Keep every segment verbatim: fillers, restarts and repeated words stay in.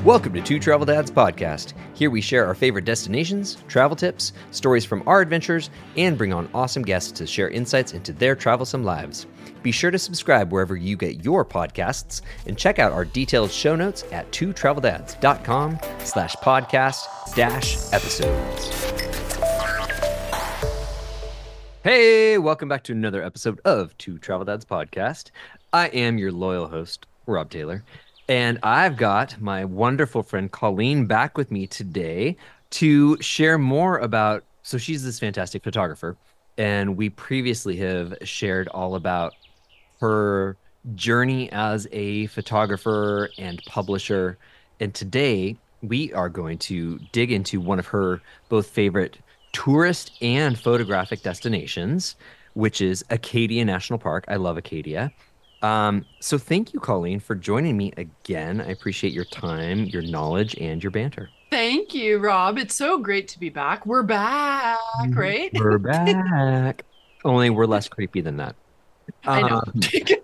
Welcome to Two Travel Dads Podcast. Here we share our favorite destinations, travel tips, stories from our adventures, and bring on awesome guests to share insights into their travelsome lives. Be sure to subscribe wherever you get your podcasts and check out our detailed show notes at two travel dads dot com slash podcast dash episodes. Hey, welcome back to another episode of Two Travel Dads Podcast. I am your loyal host, Rob Taylor. And I've got my wonderful friend Colleen back with me today to share more about, so she's this fantastic photographer, and we previously have shared all about her journey as a photographer and publisher. And today we are going to dig into one of her both favorite tourist and photographic destinations, which is Acadia National Park. I love Acadia. Um, so thank you, Colleen, for joining me again. I appreciate your time, your knowledge, and your banter. Thank you, Rob. It's so great to be back. We're back, right? We're back. Only we're less creepy than that. I know. Um,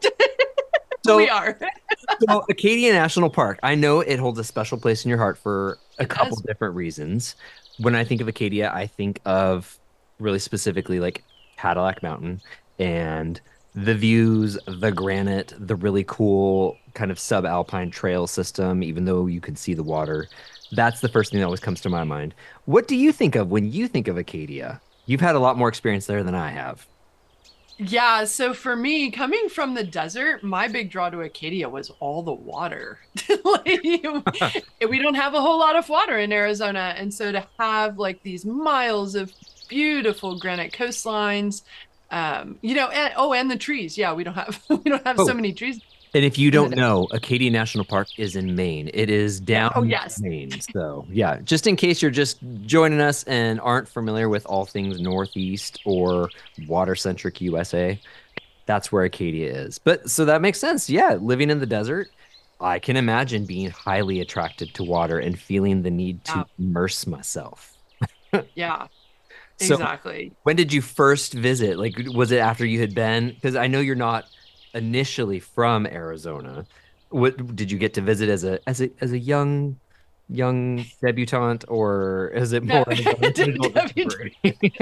so, we are. So Acadia National Park, I know it holds a special place in your heart for a It couple does. different reasons. When I think of Acadia, I think of really specifically like Cadillac Mountain and the views, the granite, the really cool kind of subalpine trail system, even though you can see the water. That's the first thing that always comes to my mind. What do you think of when you think of Acadia? You've had a lot more experience there than I have. Yeah, so for me, coming from the desert, my big draw to Acadia was all the water. Like, we don't have a whole lot of water in Arizona, and so to have like these miles of beautiful granite coastlines, um, you know, and oh, and the trees. Yeah, we don't have we don't have so Oh, many trees and if you in the don't desert. know, Acadia National Park is in Maine. It is Yeah. down Oh, in yes. Maine. So, yeah, just in case you're just joining us and aren't familiar with all things Northeast or water-centric U S A, that's where Acadia is. But so that makes sense. Yeah, living in the desert, I can imagine being highly attracted to water and feeling the need to Yeah. immerse myself. Yeah. So, Exactly. when did you first visit? Like, was it after you had been? Because I know you're not initially from Arizona. What did you get to visit as a as a as a young young debutante, or is it No, more of an adult contemporary?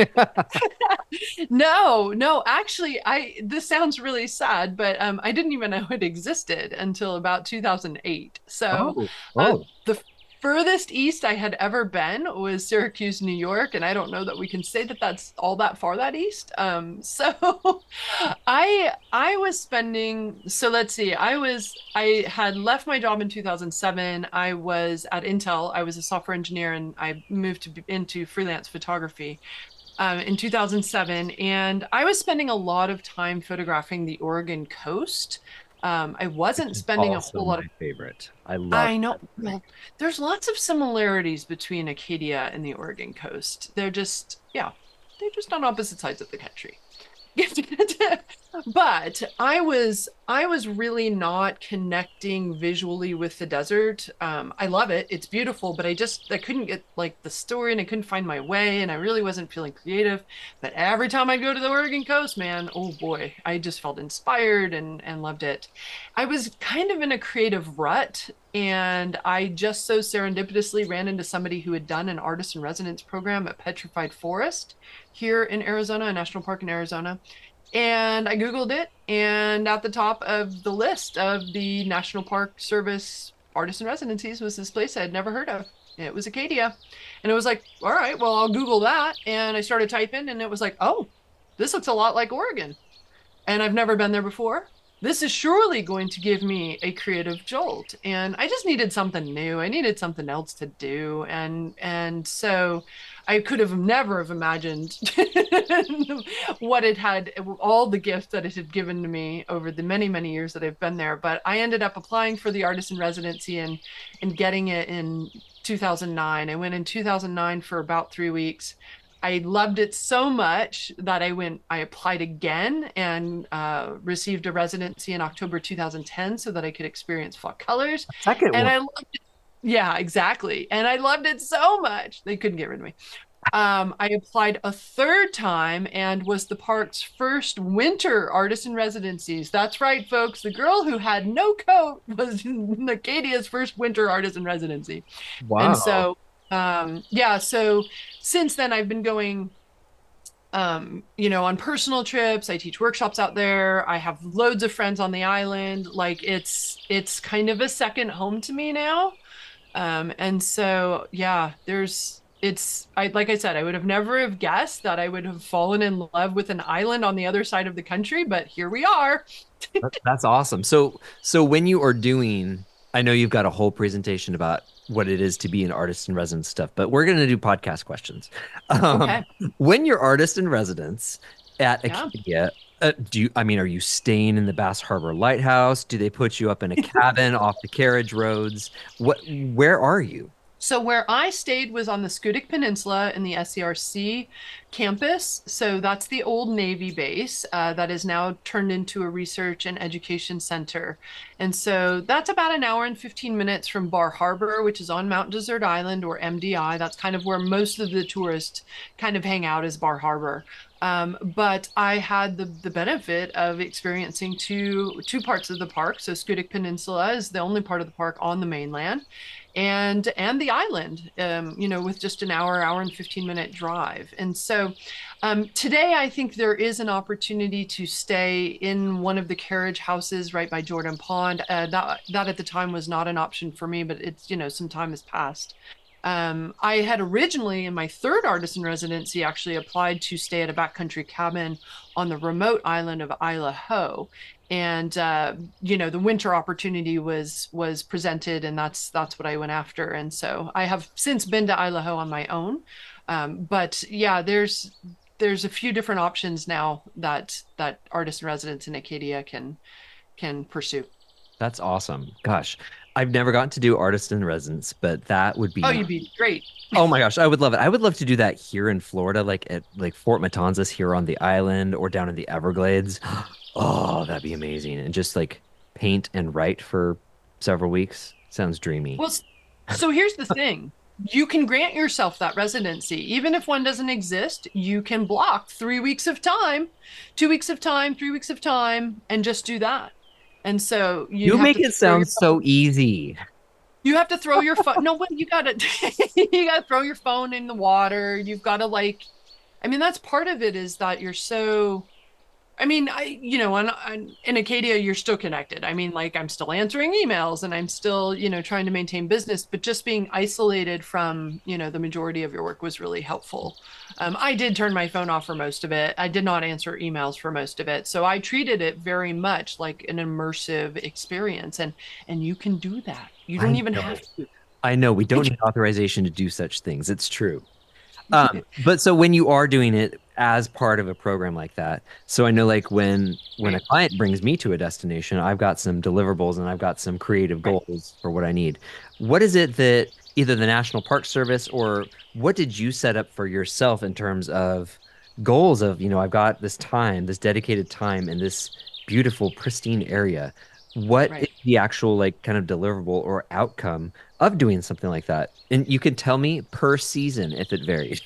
no, no. Actually, I this sounds really sad, but um, I didn't even know it existed until about two thousand eight. So, Oh, uh, oh, the furthest east I had ever been was Syracuse, New York, and I don't know that we can say that that's all that far that east. Um, so I I was spending, so let's see, I was I had left my job in two thousand seven. I was at Intel. I was a software engineer, and I moved to, into freelance photography um, in two thousand seven. And I was spending a lot of time photographing the Oregon coast. Um, I which wasn't is spending a also whole lot my of, favorite. I love I know, that well, place. there's lots of similarities between Acadia and the Oregon coast. They're just, yeah, they're just on opposite sides of the country. But I was I was really not connecting visually with the desert. Um, I love it. It's beautiful, but I just I couldn't get like the story and I couldn't find my way and I really wasn't feeling creative. But every time I'd go to the Oregon coast, man, oh boy, I just felt inspired and and loved it. I was kind of in a creative rut and I just so serendipitously ran into somebody who had done an artist in residence program at Petrified Forest here in Arizona, a national park in Arizona. And I Googled it, and at the top of the list of the National Park Service artist in residencies was this place I had never heard of. It was Acadia. And it was like, all right, well, I'll Google that. And I started typing, and it was like, oh, this looks a lot like Oregon. And I've never been there before. This is surely going to give me a creative jolt. And I just needed something new. I needed something else to do. And and so I could have never have imagined what it had, all the gifts that it had given to me over the many, many years that I've been there. But I ended up applying for the artist in residency and and getting it in two thousand nine. I went in two thousand nine for about three weeks. I loved it so much that I went, I applied again and uh, received a residency in October two thousand ten so that I could experience fall colors. Second And one. I loved it. Yeah, exactly. And I loved it so much. They couldn't get rid of me. Um, I applied a third time and was the park's first winter artist in residencies. That's right, folks. The girl who had no coat was Acadia's first winter artist in residency. And Wow. so, um, yeah, so since then I've been going, um, you know, on personal trips. I teach workshops out there. I have loads of friends on the island. Like it's it's kind of a second home to me now. Um, and so, yeah, there's it's I like I said, I would have never have guessed that I would have fallen in love with an island on the other side of the country, but here we are. That- That's awesome. So, so when you are doing, I know you've got a whole presentation about what it is to be an artist in residence stuff, but we're going to do podcast questions. Um, Okay. when you're artist in residence at Yeah. Acadia, uh, do you, I mean, are you staying in the Bass Harbor Lighthouse? Do they put you up in a cabin off the carriage roads? What, where are you? So where I stayed was on the Scudic Peninsula in the S C R C campus. So that's the old Navy base uh, that is now turned into a research and education center. And so that's about an hour and fifteen minutes from Bar Harbor, which is on Mount Desert Island or M D I. That's kind of where most of the tourists kind of hang out is Bar Harbor. Um, but I had the the benefit of experiencing two two parts of the park. So Scudic Peninsula is the only part of the park on the mainland, and and the island, um, you know, with just an hour, hour and fifteen minute drive. And so um, today, I think there is an opportunity to stay in one of the carriage houses right by Jordan Pond. Uh, that that at the time was not an option for me, but it's you know some time has passed. Um, I had originally, in my third artist in residency, actually applied to stay at a backcountry cabin on the remote island of Isla Ho, and uh, you know the winter opportunity was was presented, and that's that's what I went after. And so I have since been to Isla Ho on my own, um, but yeah, there's there's a few different options now that that artist in residence in Acadia can can pursue. That's awesome. Gosh, I've never gotten to do artist in residence, but that would Oh, be you'd be great. Oh my gosh, I would love it. I would love to do that here in Florida, like at like Fort Matanzas here on the island or down in the Everglades. Oh, that'd be amazing. And just like paint and write for several weeks. Sounds dreamy. Well, so here's the thing. You can grant yourself that residency. Even if one doesn't exist, you can block three weeks of time, two weeks of time, three weeks of time, and just do that. And so you You have make to it throw your sound so easy. you have to throw your phone. No, what you gotta you gotta throw your phone in the water. You've got to like, I mean, that's part of it is that you're so I mean, I, you know, on, on, in Acadia, you're still connected. I mean, like I'm still answering emails and I'm still, you know, trying to maintain business, but just being isolated from, you know, the majority of your work was really helpful. Um, I did turn my phone off for most of it. I did not answer emails for most of it. So I treated it very much like an immersive experience. And, and you can do that. You don't I even have know. to. I know we don't need authorization to do such things. It's true. Um, but so when you are doing it as part of a program like that, so I know like when when a Right. client brings me to a destination, I've got some deliverables and I've got some creative Right. goals for what I need. What is it that either the National Park Service or what did you set up for yourself in terms of goals of, you know, I've got this time, this dedicated time in this beautiful, pristine area. What is Right. the actual like kind of deliverable or outcome of doing something like that? And you can tell me per season if it varies.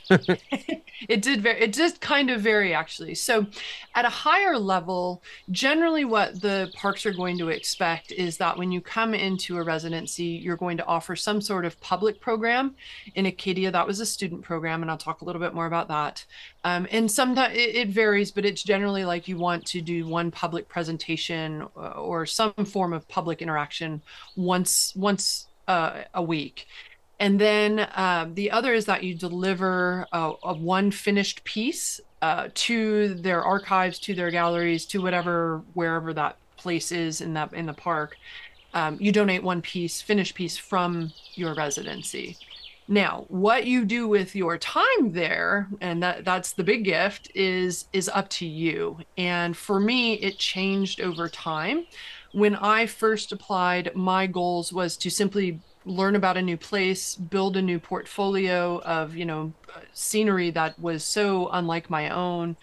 It did very, it did kind of vary actually. So at a higher level, generally what the parks are going to expect is that when you come into a residency, you're going to offer some sort of public program. In Acadia, that was a student program, and I'll talk a little bit more about that. Um, and sometimes it, it varies, but it's generally like you want to do one public presentation uh, or some form of public interaction once once uh, a week. And then um, the other is that you deliver a, a one finished piece uh, to their archives, to their galleries, to whatever wherever that place is in that in the park. Um, you donate one piece, finished piece from your residency. Now, what you do with your time there, and that that's the big gift, is is up to you. And for me, it changed over time. When I first applied, my goals was to simply learn about a new place, build a new portfolio of, you know, scenery that was so unlike my own,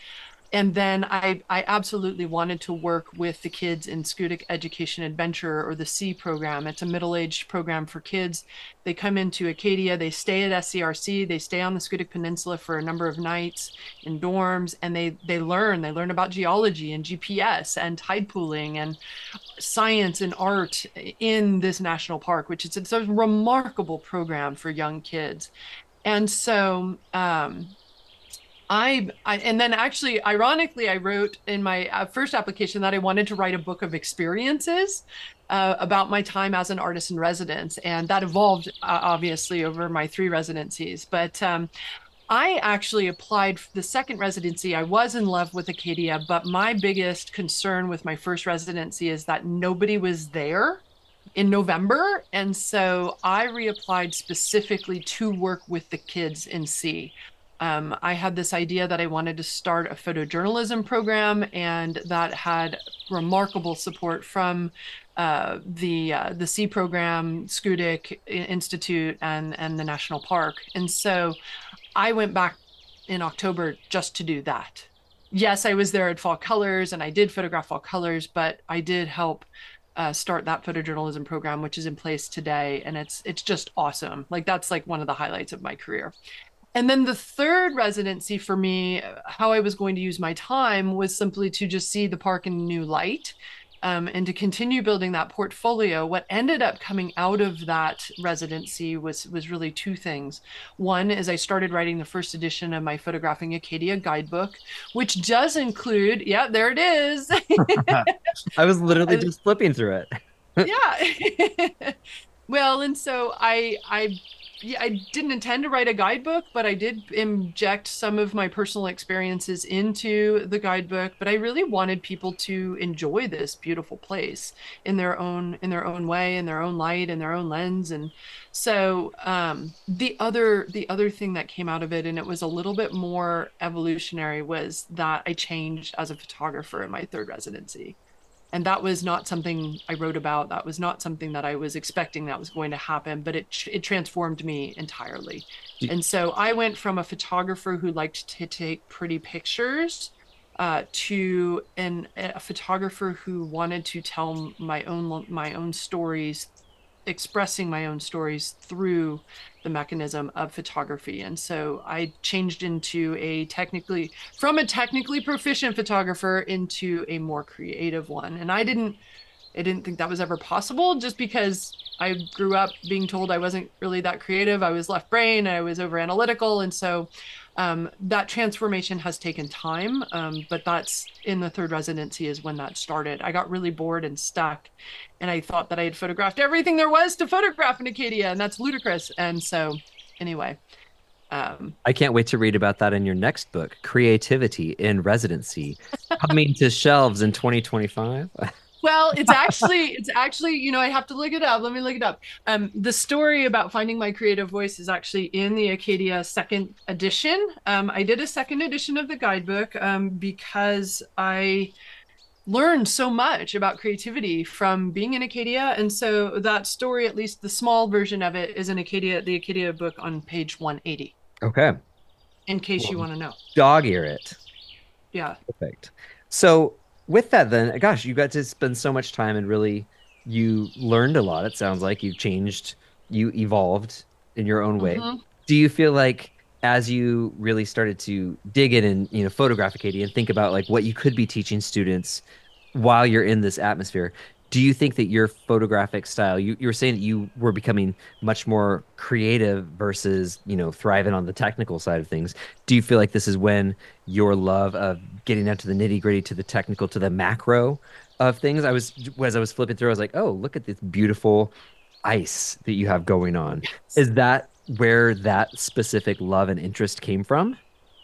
And then I, I absolutely wanted to work with the kids in Schoodic Education Adventure, or the SEA program. It's a middle-aged program for kids. They come into Acadia, they stay at S C R C, they stay on the Schoodic Peninsula for a number of nights in dorms, and they they learn. They learn about geology and G P S and tide pooling and science and art in this national park, which is it's a remarkable program for young kids. And so um, I, I and then actually, ironically, I wrote in my uh, first application that I wanted to write a book of experiences uh, about my time as an artist in residence, and that evolved uh, obviously over my three residencies. But um, I actually applied for the second residency. I was in love with Acadia, but my biggest concern with my first residency is that nobody was there in November. And so I reapplied specifically to work with the kids in SEA. Um, I had this idea that I wanted to start a photojournalism program, and that had remarkable support from uh, the uh, the SEA program, Schoodic Institute, and and the national park. And so I went back in October just to do that. Yes, I was there at Fall Colors and I did photograph Fall Colors, but I did help uh, start that photojournalism program, which is in place today, and it's it's just awesome. Like that's like one of the highlights of my career. And then the third residency for me, how I was going to use my time was simply to just see the park in a new light, um, and to continue building that portfolio. What ended up coming out of that residency was was really two things. One is I started writing the first edition of my Photographing Acadia guidebook, which does include, yeah, there it is. I was literally just flipping through it. Yeah. Well, and so I I yeah, I didn't intend to write a guidebook, but I did inject some of my personal experiences into the guidebook. But I really wanted people to enjoy this beautiful place in their own in their own way, in their own light, in their own lens. And so um, the other the other thing that came out of it, and it was a little bit more evolutionary, was that I changed as a photographer in my third residency. And that was not something I wrote about. That was not something that I was expecting that was going to happen, but it it transformed me entirely. And so I went from a photographer who liked to take pretty pictures uh, to an, a photographer who wanted to tell my own my own stories, expressing my own stories through the mechanism of photography. And so I changed into a technically, from a technically proficient photographer into a more creative one. And I didn't, I didn't think that was ever possible, just because I grew up being told I wasn't really that creative. I was left brain, I was over analytical. And so um, that transformation has taken time. Um, but that's in the third residency is when that started. I got really bored and stuck, and I thought that I had photographed everything there was to photograph in Acadia, and that's ludicrous. And so anyway, um, I can't wait to read about that in your next book, Creativity in Residency, coming to shelves in twenty twenty-five. well, it's actually, it's actually, you know, I have to look it up. Let me look it up. Um, the story about finding my creative voice is actually in the Acadia second edition. Um, I did a second edition of the guidebook um, because I learned so much about creativity from being in Acadia. And so that story, at least the small version of it, is in Acadia, the Acadia book on page one eighty, Okay. in case Well, you want to know. dog ear it. Yeah. Perfect. So with that then, gosh, you got to spend so much time and really you learned a lot. It sounds like you've changed, you evolved in your own way. Mm-hmm. Do you feel like as you really started to dig in and, you know, photograph Acadia and think about like what you could be teaching students while you're in this atmosphere, do you think that your photographic style, you, you were saying that you were becoming much more creative versus, you know, thriving on the technical side of things. Do you feel like this is when your love of getting down to the nitty gritty, to the technical, to the macro of things? I was, as I was flipping through, I was like, oh, look at this beautiful ice that you have going on. Is that where that specific love and interest came from?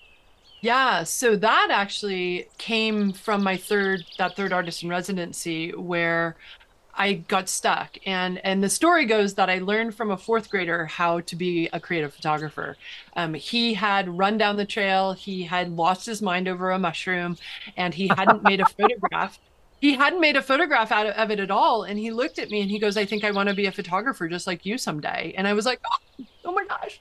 Yeah, so that actually came from my third that third artist in residency, where I got stuck. And and the story goes that I learned from a fourth grader how to be a creative photographer. Um, he had run down the trail, he had lost his mind over a mushroom, and he hadn't made a photograph. He hadn't made a photograph out of it at all. And he looked at me and he goes, I think I want to be a photographer just like you someday. And I was like, oh, oh my gosh.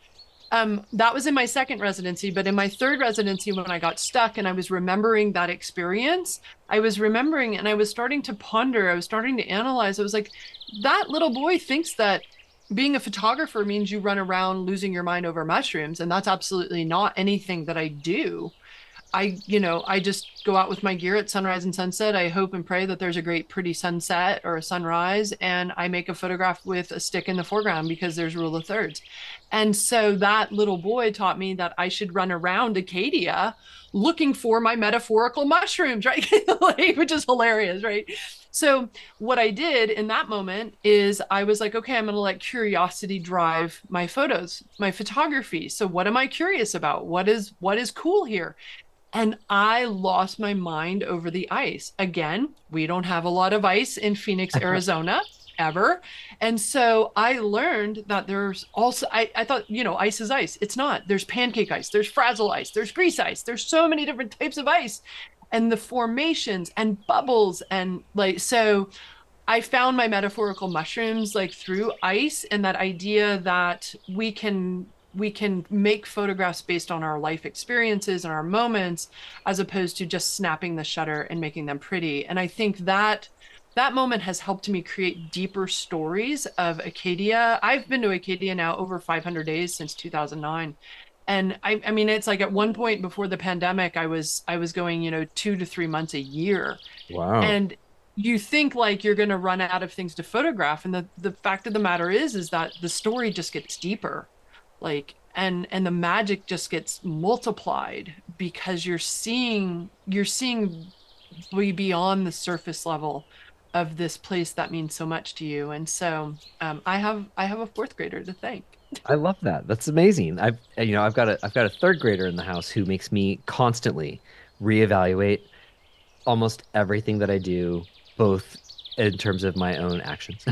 Um, that was in my second residency, but in my third residency, when I got stuck and I was remembering that experience, I was remembering and I was starting to ponder, I was starting to analyze. I was like, that little boy thinks that being a photographer means you run around losing your mind over mushrooms. And that's absolutely not anything that I do. I, you know, I just go out with my gear at sunrise and sunset. I hope and pray that there's a great, pretty sunset or a sunrise, and I make a photograph with a stick in the foreground because there's rule of thirds. And so that little boy taught me that I should run around Acadia looking for my metaphorical mushrooms, right? Like, which is hilarious, right? So what I did in that moment is I was like, okay, I'm going to let curiosity drive my photos, my photography. So what am I curious about? What is what is cool here? And I lost my mind over the ice. Again, we don't have a lot of ice in Phoenix, Arizona, ever. And so I learned that there's also, I, I thought, you know, ice is ice. It's not. There's pancake ice, there's frazzle ice, there's grease ice, there's so many different types of ice and the formations and bubbles. And like, so I found my metaphorical mushrooms like through ice and that idea that we can we can make photographs based on our life experiences and our moments as opposed to just snapping the shutter and making them pretty. And I think that that moment has helped me create deeper stories of Acadia. I've been to Acadia now over five hundred days since two thousand nine. And I, I mean, it's like at one point before the pandemic, I was I was going, you know, two to three months a year. Wow. And you think like you're going to run out of things to photograph. And the, the fact of the matter is, is that the story just gets deeper. Like, and and the magic just gets multiplied because you're seeing you're seeing way beyond the surface level of this place that means so much to you. And so um, I have I have a fourth grader to thank. I love that. That's amazing. I've uh, you know, I've got a I've got a third grader in the house who makes me constantly reevaluate almost everything that I do, both in terms of my own actions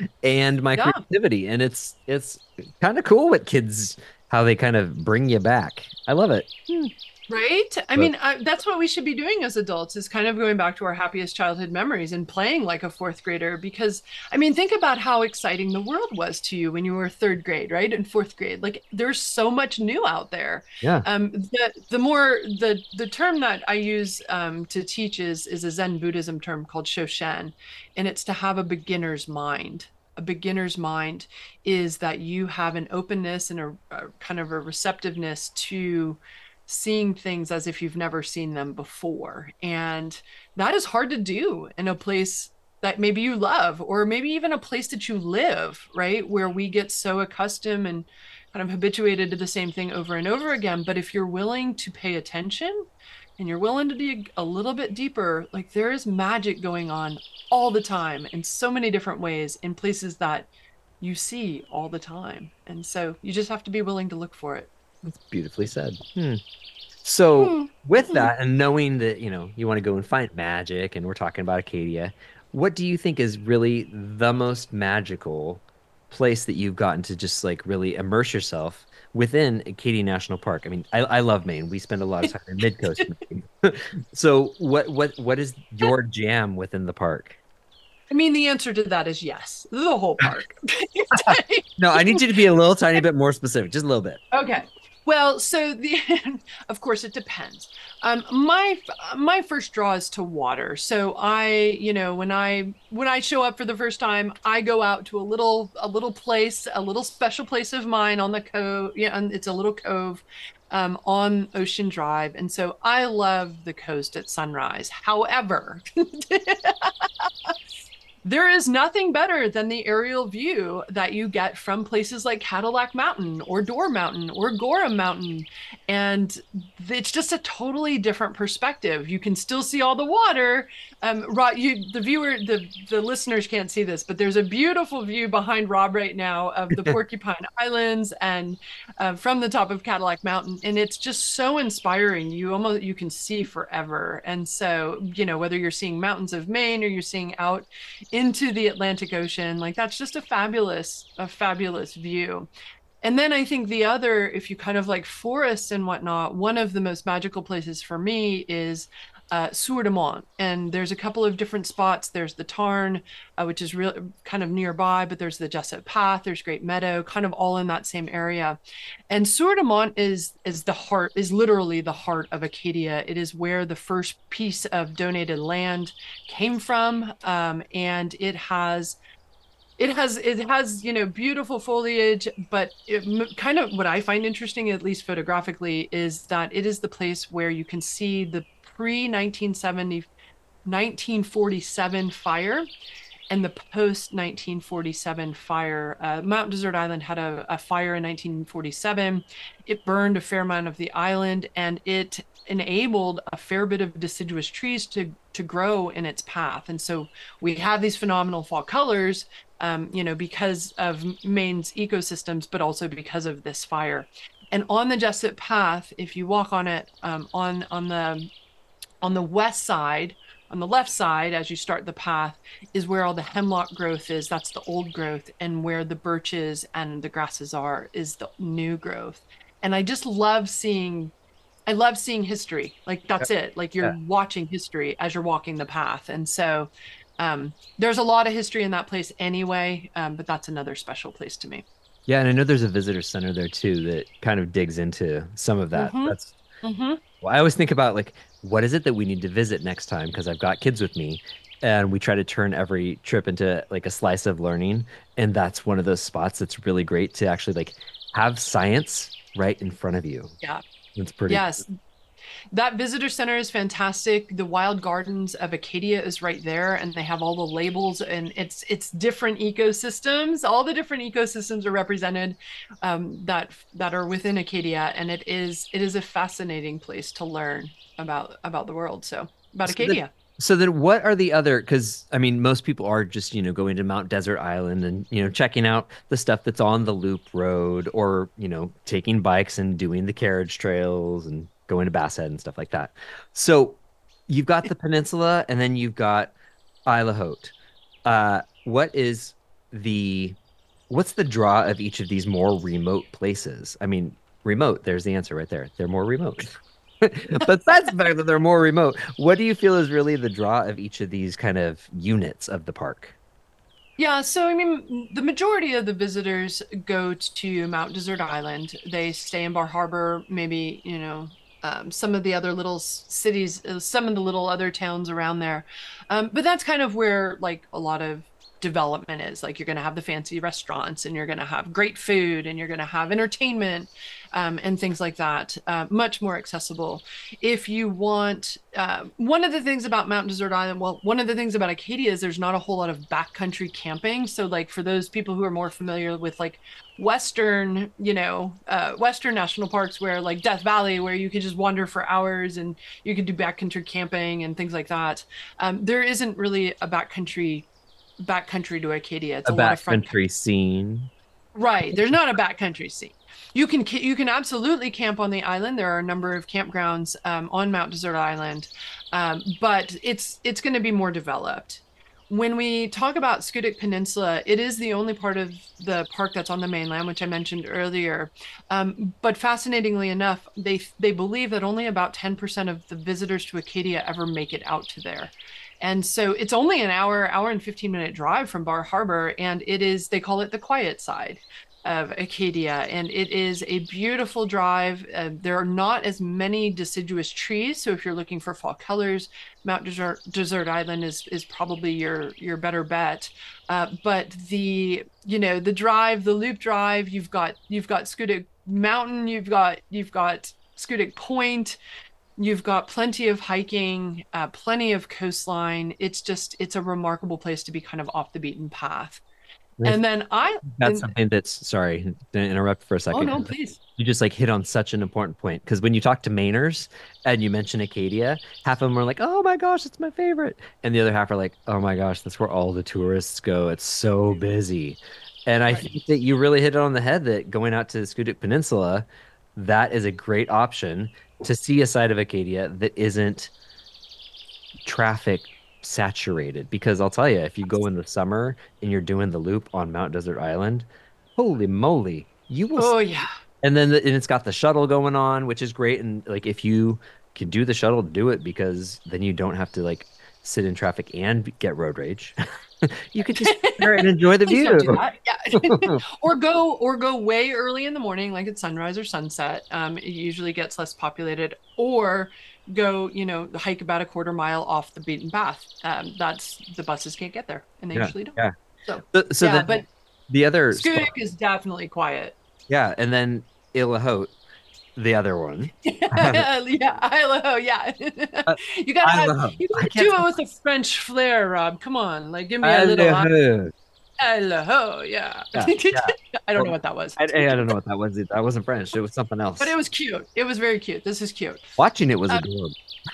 and my Yeah. creativity. And it's it's kind of cool what kids how they kind of bring you back. I love it. Right? I But mean, I, that's what we should be doing as adults is kind of going back to our happiest childhood memories and playing like a fourth grader. Because, I mean, think about how exciting the world was to you when you were third grade, right? And fourth grade. Like, there's so much new out there. yeah, Um, the, the more, the, the term that I use um, to teach is, is a Zen Buddhism term called Shoshan, and it's to have a beginner's mind. A beginner's mind is that you have an openness and a, a kind of a receptiveness to seeing things as if you've never seen them before. And that is hard to do in a place that maybe you love, or maybe even a place that you live, right? Where we get so accustomed and kind of habituated to the same thing over and over again. But if you're willing to pay attention and you're willing to dig a little bit deeper, like there is magic going on all the time in so many different ways in places that you see all the time. And so you just have to be willing to look for it. that's beautifully said. Hmm. So Hmm. with Hmm. that and knowing that, you know, you want to go and find magic and we're talking about Acadia, what do you think is really the most magical place that you've gotten to just like really immerse yourself within Acadia National Park? I mean, I, I love Maine. We spend a lot of time in Mid-Coast Maine. So what what what is your jam within the park? I mean, the answer to that is yes, the whole park. No, I need you to be a little tiny bit more specific, just a little bit. Okay. Well, so the of course it depends. Um, my my first draw is to water. So I, you know, when I when I show up for the first time, I go out to a little a little place, a little special place of mine on the cove. Yeah, and it's a little cove um, on Ocean Drive, and so I love the coast at sunrise. However, there is nothing better than the aerial view that you get from places like Cadillac Mountain or Door Mountain or Gorham Mountain. And it's just a totally different perspective. You can still see all the water. Um, Rob, you, the viewer, the, the listeners can't see this, but there's a beautiful view behind Rob right now of the Porcupine Islands and uh, from the top of Cadillac Mountain. And it's just so inspiring. You almost, you can see forever. And so, you know, whether you're seeing mountains of Maine or you're seeing out into the Atlantic Ocean. Like that's just a fabulous, a fabulous view. And then I think the other, if you kind of like forests and whatnot, one of the most magical places for me is uh, Sourdemont, and there's a couple of different spots. There's the Tarn, uh, which is real kind of nearby, but there's the Jessup Path, there's Great Meadow, kind of all in that same area. And Sourdemont is is the heart, is literally the heart of Acadia. It is where the first piece of donated land came from, um, and it has it has it has you know beautiful foliage, but it, kind of what I find interesting, at least photographically, is that it is the place where you can see the pre nineteen seventy nineteen forty-seven fire and the post nineteen forty-seven fire. Uh, Mount Desert Island had a, a fire in nineteen forty-seven. It burned a fair amount of the island, and it enabled a fair bit of deciduous trees to to grow in its path. And so we have these phenomenal fall colors, um, you know, because of Maine's ecosystems, but also because of this fire. And on the Jessup Path, if you walk on it, um, on on the on the west side, on the left side, as you start the path, is where all the hemlock growth is. That's the old growth. And where the birches and the grasses are is the new growth. And I just love seeing, I love seeing history. Like that's it. Like you're Yeah. watching history as you're walking the path. And so um, there's a lot of history in that place anyway, um, but that's another special place to me. Yeah, and I know there's a visitor center there too that kind of digs into some of that. Mm-hmm. That's Mm-hmm. well, I always think about like what is it that we need to visit next time because I've got kids with me and we try to turn every trip into like a slice of learning, and that's one of those spots that's really great to actually like have science right in front of you. Yeah. It's pretty. Yes. That visitor center is fantastic. The Wild Gardens of Acadia is right there, and they have all the labels, and it's it's different ecosystems. All the different ecosystems are represented, um, that that are within Acadia, and it is it is a fascinating place to learn about about the world. So about So then, Acadia. so then what are the other, because I mean, most people are just, you know, going to Mount Desert Island and, you know, checking out the stuff that's on the Loop Road or, you know, taking bikes and doing the carriage trails and going to Bass Head and stuff like that. So you've got the peninsula and then you've got Isle Haute. Uh, what is the, what's the draw of each of these more remote places? I mean, remote, there's the answer right there. They're more remote. Besides the fact that they're more remote, what do you feel is really the draw of each of these kind of units of the park? Yeah, so I mean, the majority of the visitors go to Mount Desert Island. They stay in Bar Harbor, maybe, you know, um, some of the other little s- cities, uh, some of the little other towns around there. Um, but that's kind of where like a lot of development is. Like you're going to have the fancy restaurants and you're going to have great food and you're going to have entertainment, um, and things like that. Uh, much more accessible. If you want, uh, one of the things about Mount Desert Island, well, one of the things about Acadia is there's not a whole lot of backcountry camping. So, like for those people who are more familiar with like Western, you know, uh, Western national parks, where like Death Valley, where you could just wander for hours and you could do backcountry camping and things like that. Um, there isn't really a backcountry backcountry to Acadia. It's A a lot of front. backcountry scene. Right. There's not a backcountry scene. You can you can absolutely camp on the island. There are a number of campgrounds, um, on Mount Desert Island, um, but it's it's going to be more developed. When we talk about Schoodic Peninsula, it is the only part of the park that's on the mainland, which I mentioned earlier. Um, but fascinatingly enough, they they believe that only about ten percent of the visitors to Acadia ever make it out to there. And so it's only an hour, hour and fifteen minute drive from Bar Harbor, and it is, they call it the quiet side of Acadia, and it is a beautiful drive. Uh, there are not as many deciduous trees, so if you're looking for fall colors, Mount Desert, Desert Island is is probably your your better bet. Uh, but the you know the drive, the loop drive, you've got you've got Schoodic Mountain, you've got you've got Schoodic Point. You've got plenty of hiking, uh, plenty of coastline. It's just, it's a remarkable place to be kind of off the beaten path. And then I, That's and, something that's sorry to interrupt for a oh second. no, please. You just like hit on such an important point because when you talk to Mainers and you mention Acadia, half of them are like, "Oh my gosh, it's my favorite," and the other half are like, "Oh my gosh, that's where all the tourists go. It's so busy." And I Right. think that you really hit it on the head that going out to the Schoodic Peninsula, that is a great option to see a side of Acadia that isn't traffic saturated. Because I'll tell you, if you go in the summer and you're doing the loop on Mount Desert Island, holy moly, you will. Oh yeah. And then the, and it's got the shuttle going on, which is great. And like if you can do the shuttle, do it because then you don't have to like sit in traffic and get road rage. You could just sit there and enjoy the Please don't do view. that. Yeah. Or go or go way early in the morning, like at sunrise or sunset. Um, it usually gets less populated. Or go, you know, hike about a quarter mile off the beaten path. Um, that's the buses can't get there, and they Yeah, usually don't. yeah. So So, so yeah, then but the other Schoodic spot, is definitely quiet. yeah, and then Ilahote, the other one. I haven't. Yeah, Idaho, yeah. Uh, You gotta have Idaho. you I gotta can't do it spell with a French flair, Rob. Come on, like give me a little Idaho. Idaho, yeah. Yeah, yeah. I don't know Well, what that was, I, I don't know what that was. That wasn't French. It was something but it else. was cute. It was very cute. This is cute. Watching it was Uh, adorable.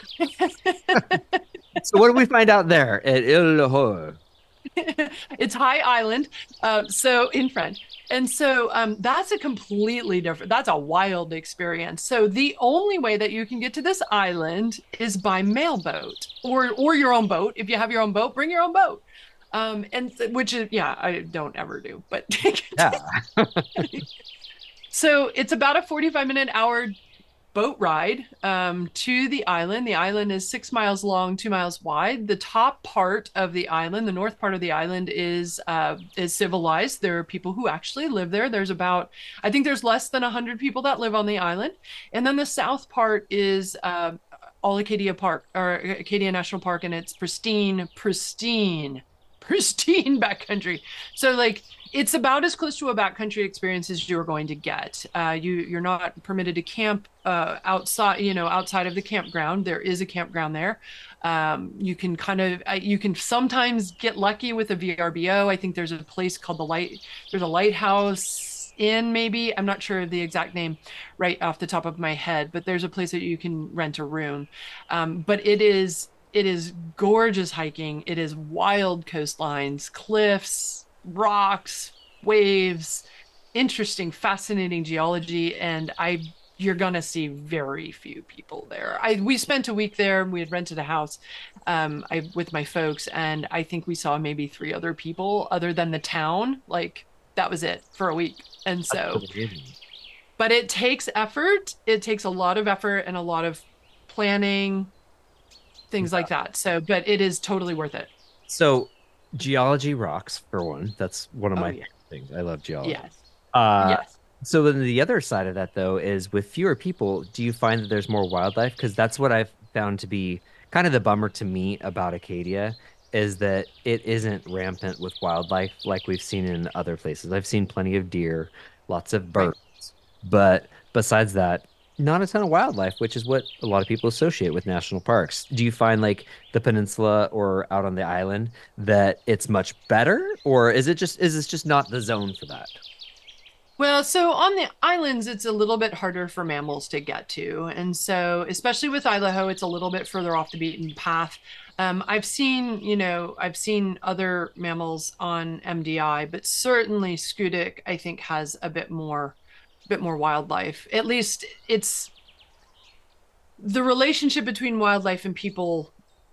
So what do we find out there at Ilahote? it's High Island, uh, so in French. And so um, that's a completely different, that's a wild experience. So the only way that you can get to this island is by mailboat or or your own boat. If you have your own boat, bring your own boat. Um, and which is, yeah, I don't ever do, but Yeah. so it's about a forty-five minute hour boat ride um, to the island. The island is six miles long, two miles wide. The top part of the island, the north part of the island, is uh, is civilized. There are people who actually live there. There's about, I think there's less than one hundred people that live on the island. And then the south part is uh, all Acadia Park, or Acadia National Park, and it's pristine, pristine, pristine backcountry. So like it's about as close to a backcountry experience as you're going to get. Uh, you you're not permitted to camp uh, outside, you know, outside of the campground. There is a campground there. Um, you can kind of uh, you can sometimes get lucky with a V R B O. I think there's a place called the Light. There's a lighthouse inn, maybe. I'm not sure of the exact name right off the top of my head, but there's a place that you can rent a room. Um, but it is it is gorgeous hiking. It is wild coastlines, cliffs, rocks, waves, interesting, fascinating geology, and I you're gonna see very few people there. I we spent a week there. We had rented a house, um, I with my folks, and I think we saw maybe three other people other than the town. Like that was it for a week. And so, That's amazing. but it takes effort. It takes a lot of effort and a lot of planning, things like that. So, but it is totally worth it. So geology rocks for one. That's one of Oh my yeah. favorite things. I love geology. Yes. Uh, Yes. so then the other side of that though is with fewer people, do you find that there's more wildlife? Because that's what I've found to be kind of the bummer to me about Acadia is that it isn't rampant with wildlife like we've seen in other places. I've seen plenty of deer, lots of Right. birds, but besides that, not a ton of wildlife, which is what a lot of people associate with national parks. Do you find like the peninsula or out on the island that it's much better, or is it just is this just not the zone for that? Well, so on the islands, it's a little bit harder for mammals to get to. And so, especially with Idaho, it's a little bit further off the beaten path. Um, I've seen, you know, I've seen other mammals on M D I, but certainly Schoodic, I think, has a bit more, bit more wildlife. At least it's the relationship between wildlife and people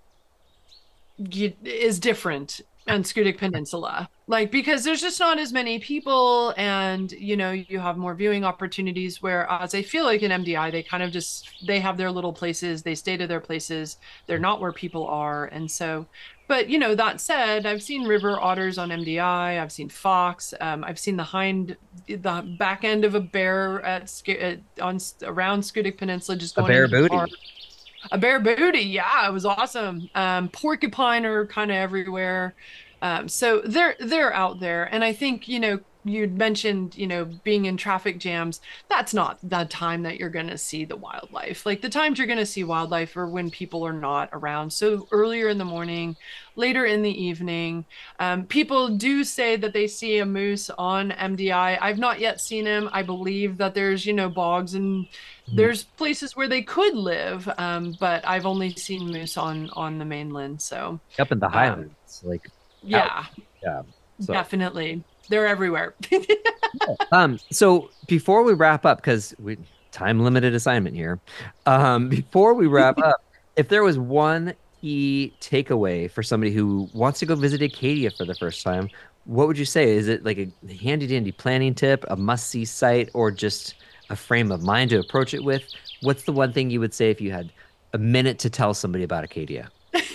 is different on Schoodic Peninsula. Like because there's just not as many people and you know you have more viewing opportunities whereas I feel like in M D I they kind of just they have their little places, they stay to their places, they're not where people are. And so but you know that said, I've seen river otters on M D I, I've seen fox, um, I've seen the hind the back end of a bear at, at on around Schoodic Peninsula just A going bare into the park. booty. A bear booty, yeah, it was awesome. Um, porcupine are kind of everywhere. Um, so they're they're out there, and I think you know you mentioned you know being in traffic jams. That's not the time that you're going to see the wildlife. Like the times you're going to see wildlife are when people are not around. So earlier in the morning, later in the evening. Um, people do say that they see a moose on M D I. I've not yet seen him. I believe that there's you know bogs and Mhm. there's places where they could live, um, but I've only seen moose on on the mainland. So Up in the um, highlands, like out. yeah, Yeah. So definitely, they're everywhere. Um, so before we wrap up, because we time limited assignment here, um, before we wrap up, if there was one key takeaway for somebody who wants to go visit Acadia for the first time, what would you say? Is it like a handy dandy planning tip, a must-see site, or just a frame of mind to approach it with? What's the one thing you would say if you had a minute to tell somebody about Acadia?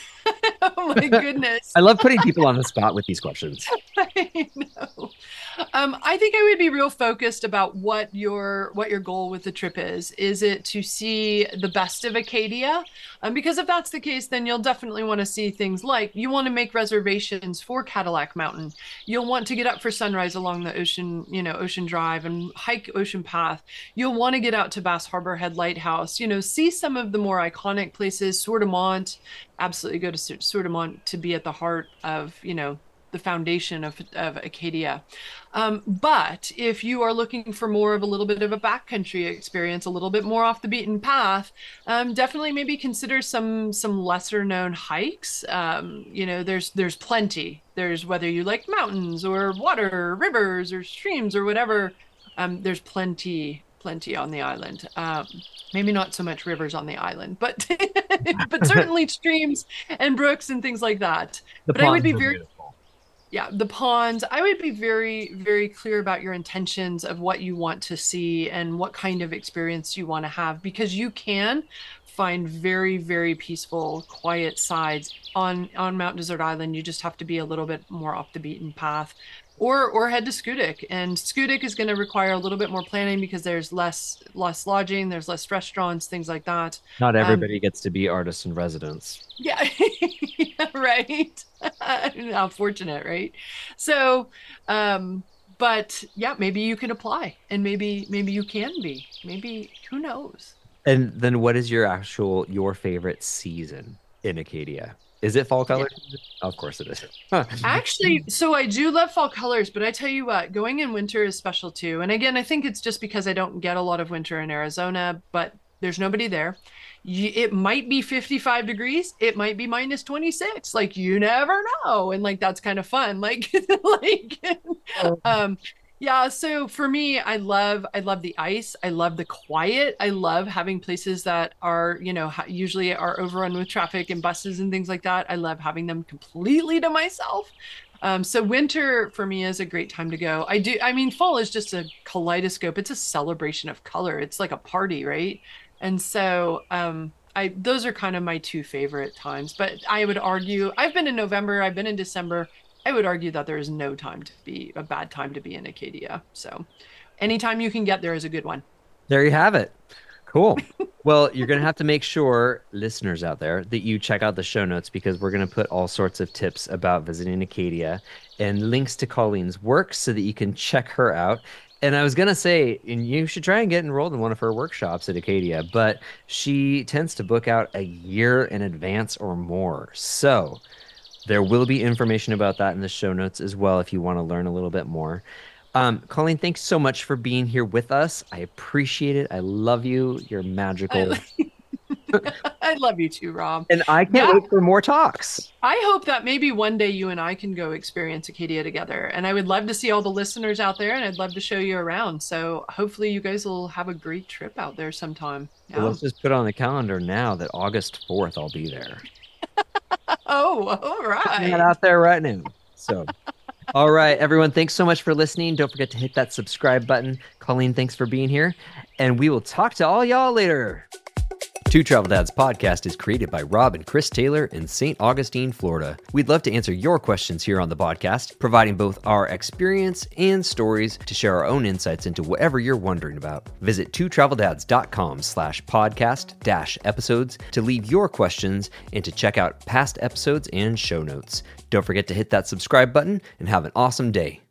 Oh my goodness. I love putting people on the spot with these questions. I know. Um, I think I would be real focused about what your what your goal with the trip is. Is it to see the best of Acadia? Um, because if that's the case, then you'll definitely want to see things like you want to make reservations for Cadillac Mountain. You'll want to get up for sunrise along the ocean, you know, Ocean Drive and hike Ocean Path. You'll want to get out to Bass Harbor Head Lighthouse. You know, see some of the more iconic places. Sur de Mont, absolutely go to Sur de Mont to be at the heart of, you know, the foundation of, of Acadia. Um, but if you are looking for more of a little bit of a backcountry experience, a little bit more off the beaten path, um, definitely maybe consider some some lesser known hikes. Um, you know, there's there's plenty. There's whether you like mountains or water, or rivers or streams or whatever. Um, there's plenty plenty on the island. Um, maybe not so much rivers on the island, but but certainly streams and brooks and things like that. The but I would be very beautiful. Yeah, the ponds. I would be very, very clear about your intentions of what you want to see and what kind of experience you want to have, because you can find very, very peaceful, quiet sides on on Mount Desert Island. You just have to be a little bit more off the beaten path, or or head to Schoodic. And Schoodic is going to require a little bit more planning because there's less less lodging, there's less restaurants, things like that. Not Um, everybody gets to be artists in residence. yeah, yeah, right. How fortunate, right? So, um, but yeah, maybe you can apply, and maybe maybe you can be. Maybe who knows? And then what is your actual your favorite season in Acadia? Is it fall Yeah. color? Of course it is. Huh. Actually, so I do love fall colors, but I tell you what, going in winter is special too. And again, I think it's just because I don't get a lot of winter in Arizona, but there's nobody there. You, it might be fifty-five degrees, it might be minus twenty-six. Like you never know. And like that's kind of fun. Like like um yeah, so for me, I love I love the ice. I love the quiet. I love having places that are, you know, ha- usually are overrun with traffic and buses and things like that. I love having them completely to myself. Um, so winter for me is a great time to go. I do, I mean, fall is just a kaleidoscope. It's a celebration of color. It's like a party, right? And so um I those are kind of my two favorite times. But I would argue I've been in November, I've been in December. I would argue that there is no time to be a bad time to be in Acadia. So anytime you can get there is a good one. There you have it. Cool. Well, you're going to have to make sure, listeners out there, that you check out the show notes because we're going to put all sorts of tips about visiting Acadia and links to Colleen's work so that you can check her out. And I was going to say, and you should try and get enrolled in one of her workshops at Acadia, but she tends to book out a year in advance or more. So there will be information about that in the show notes as well if you want to learn a little bit more. Um, Colleen, thanks so much for being here with us. I appreciate it. I love you. You're magical. I, I love you too, Rob. And I can't Yeah. wait for more talks. I hope that maybe one day you and I can go experience Acadia together. And I would love to see all the listeners out there, and I'd love to show you around. So hopefully you guys will have a great trip out there sometime. Well, Yeah. let's just put on the calendar now that August fourth I'll be there. Oh, all Putting right. that out there right now. So, all right, everyone, thanks so much for listening. Don't forget to hit that subscribe button. Colleen, thanks for being here. And we will talk to all y'all later. Two Travel Dads podcast is created by Rob and Chris Taylor in Saint Augustine, Florida. We'd love to answer your questions here on the podcast, providing both our experience and stories to share our own insights into whatever you're wondering about. Visit two travel dads dot com slash podcast dash episodes to leave your questions and to check out past episodes and show notes. Don't forget to hit that subscribe button and have an awesome day.